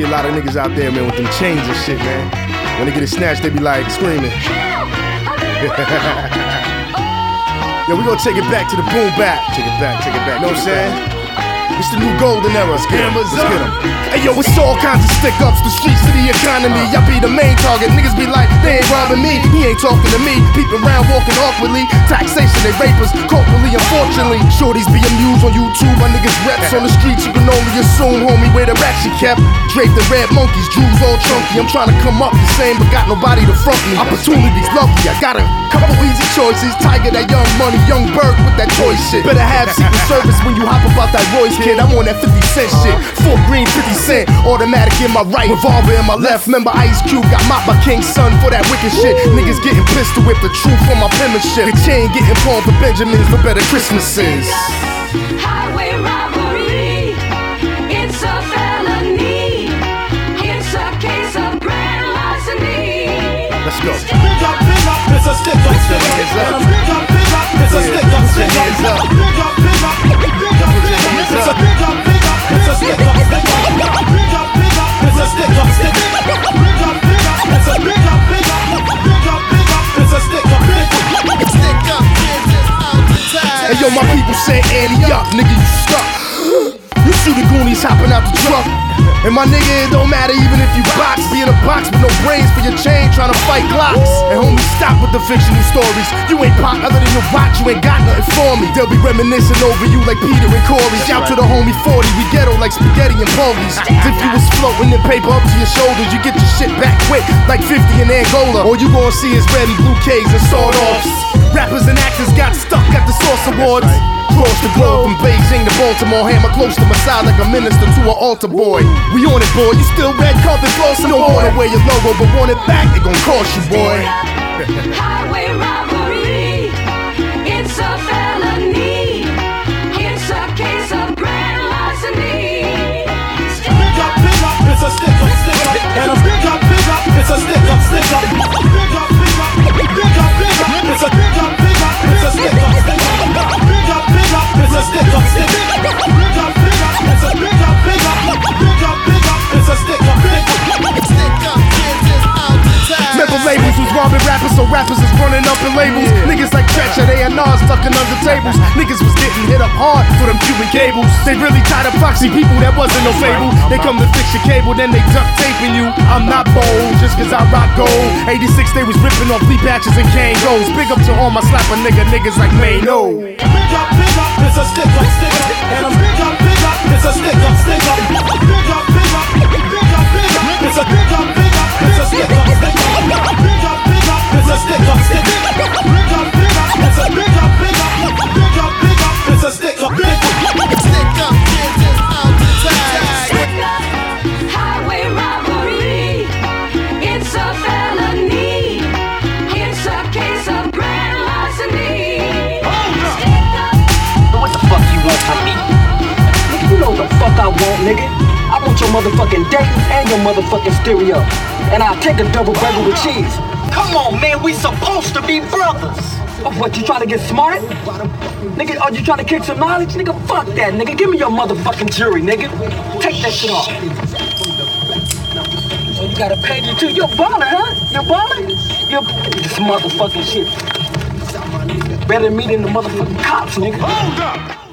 see a lot of niggas out there, man, with them chains and shit, man. When they get it snatched, they be like screaming. Yo, we gonna take it back to the boom bap. Take it back, know what I'm saying? It's the new golden era. Let's get 'em. Hey yo, it's all kinds of stick-ups, the streets of the economy. I be the main target, niggas be like, they ain't robbing me. He ain't talking to me, peeping around, walking awkwardly. Taxation, they rapers, corporally, unfortunately. Shorties be amused on YouTube, my niggas reps on the streets. You can only assume, homie, where the ratchet kept. Draped the red monkeys, jewels all chunky. I'm trying to come up the same, but got nobody to front me. Opportunities lovely, I got a couple easy choices. Tiger, that young money, young bird with that toy shit. Better have Secret Service when you hop about that Royce kid. I'm on that 50 cent shit. 4 green, 50 cent. Automatic in my right, revolver in my left. Remember Ice Cube got mopped by King's son for that wicked shit. Niggas getting pistol whipped, the truth on my penmanship. The chain getting pawned for Benjamins for better Christmases. Highway robbery, it's a felony. It's a case of grand larceny. Let's go. Pick up, it's a stick up, stick up. Pick up, it's a stick up, stick up. Pick up, it's a pick up, it's a stick up, stick up. Pick up, it's a stick up, stick up. Pick up, it's a pick up, pick up. Pick up, it's a stick up, stick up. Hey yo, my people say Annie up, nigga, you stuck. You see the Goonies hopping out the truck. And my nigga, it don't matter even if you box. Be in a box with no brains for your chain, trying to fight Glocks. And homie, stop with the fictional stories. You ain't pop other than your watch, you ain't got nothing for me. They'll be reminiscing over you like Peter and Corey. Shout to the homie 40, we ghetto like spaghetti and polies. If you was floating in paper up to your shoulders, you get your shit back quick like 50 in Angola. All you gonna see is red and blue K's and sawed-offs. Rappers and actors got stuck at the Source Awards. Cross the globe from Beijing to Baltimore, hammer close to my side like a minister to an altar boy. We on it, boy, you still red carpet flossing, boy. Don't wanna wear your logo, but want it back, it gon' cost you, boy. Highway robbery, it's a felony. It's a case of grand larceny. Pick up, it's a stick up, stick up. And a pick up, it's a stick up, stick up. Pick up, it's a pick up, it's a stick up, stick up. It's a stick up, stick up. Pick up, it's a pick up, pick up. Pick up, it's a stick up, pick up. Stick up, kids is out the time. Remember labels was robbing rappers, so rappers is running up in labels. Niggas like Treacher, they are Nas stucking under tables. Niggas was getting hit up hard for them Cuban cables. They really tied up proxy people, that wasn't no fable. They come to fix your cable, then they duct taping you. I'm not bold, just cause I rock gold. 86, they was ripping off leaf patches and Kangos. Big up to all my slapper niggas like Mano. Pick up, it's a stick up, stick up. And a pick up, it's a stick up, stick up. Pick up, it's a pick up, it's a stick up, stick up. Pick up, it's a stick up, stick up. Pick up, it's a pick up, pick up. Pick up, it's a stick up, pick up. Stick up, kids is out the tag. Highway robbery, it's a felony. It's a case of grand larceny. What the fuck you want from me? Nigga, you know what the fuck I want, nigga. I want your motherfucking Dayton and your motherfucking stereo. And I'll take a double burger with cheese. Come on, man, we supposed to be brothers. Oh, what, you trying to get smart? Nigga, are you trying to kick some knowledge? Nigga, fuck that, nigga. Give me your motherfucking jury, nigga. Take that shit off. Oh, you got a pager too? You're a baller, huh? You're a baller? You're this motherfucking shit. Better than me than the motherfucking cops, nigga. Hold up!